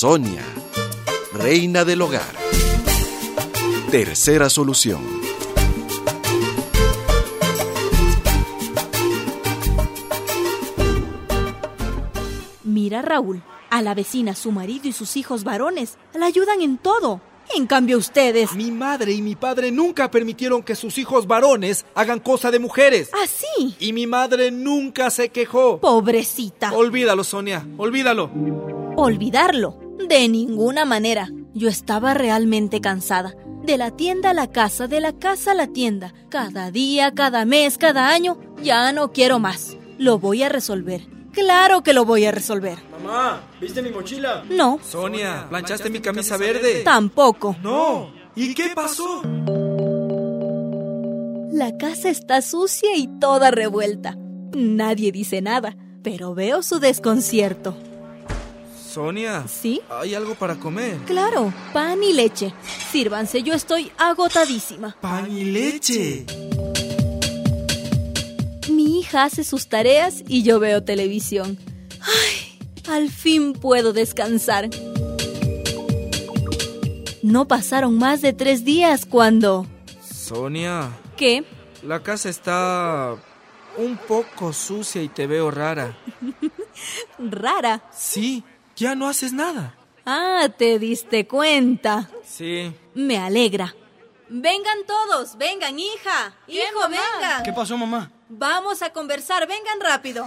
Sonia, reina del hogar. Tercera solución. Mira, Raúl, a la vecina, su marido y sus hijos varones la ayudan en todo. En cambio ustedes... Mi madre y mi padre nunca permitieron que sus hijos varones hagan cosa de mujeres. ¿Así? Y mi madre nunca se quejó. Pobrecita. Olvídalo, Sonia, olvídalo. ¿Olvidarlo? De ninguna manera. Yo estaba realmente cansada. De la tienda a la casa, de la casa a la tienda. Cada día, cada mes, cada año. Ya no quiero más. Lo voy a resolver. ¡Claro que lo voy a resolver! Mamá, ¿viste mi mochila? No. Sonia, ¿planchaste mi camisa verde? Tampoco. No. ¿Y qué pasó? La casa está sucia y toda revuelta. Nadie dice nada, pero veo su desconcierto. Sonia. ¿Sí? ¿Hay algo para comer? Claro, pan y leche. Sírvanse, yo estoy agotadísima. ¡Pan y leche! Mi hija hace sus tareas y yo veo televisión. ¡Ay! Al fin puedo descansar. No pasaron más de 3 días cuando... Sonia. ¿Qué? La casa está un poco sucia y te veo rara. ¿Rara? Sí, ya no haces nada. Ah, ¿te diste cuenta? Sí. Me alegra. Vengan todos, vengan, hija. Hijo, vengan. ¿Qué pasó, mamá? Vamos a conversar, vengan rápido.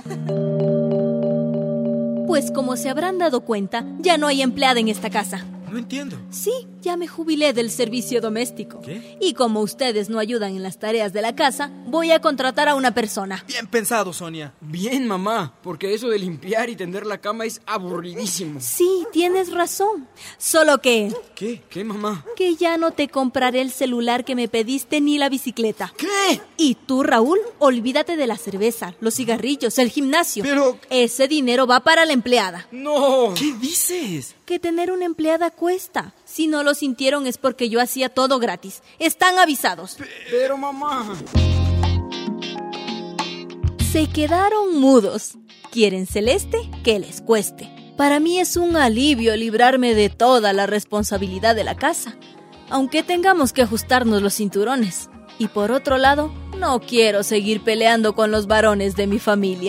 Pues como se habrán dado cuenta, ya no hay empleada en esta casa. No entiendo. Sí, ya me jubilé del servicio doméstico. ¿Qué? Y como ustedes no ayudan en las tareas de la casa, voy a contratar a una persona. Bien pensado, Sonia. Bien, mamá, porque eso de limpiar y tender la cama es aburridísimo. Sí, tienes razón. Solo que... ¿Qué? ¿Qué, mamá? Que ya no te compraré el celular que me pediste ni la bicicleta. ¿Qué? Y tú, Raúl, olvídate de la cerveza, los cigarrillos, el gimnasio. Pero... Ese dinero va para la empleada. ¡No! ¿Qué dices? Que tener una empleada cuesta. Si no lo sintieron es porque yo hacía todo gratis. Están avisados. Pero, mamá... Se quedaron mudos. ¿Quieren celeste? Que les cueste. Para mí es un alivio librarme de toda la responsabilidad de la casa, aunque tengamos que ajustarnos los cinturones. Y por otro lado, no quiero seguir peleando con los varones de mi familia.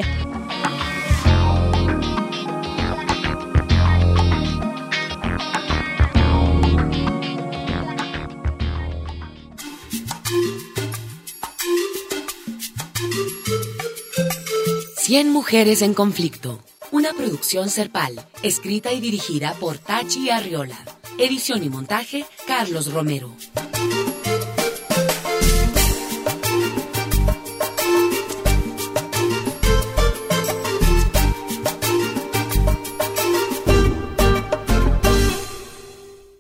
Cien mujeres en conflicto. Una producción Serpal, escrita y dirigida por Tachi Arriola. Edición y montaje, Carlos Romero.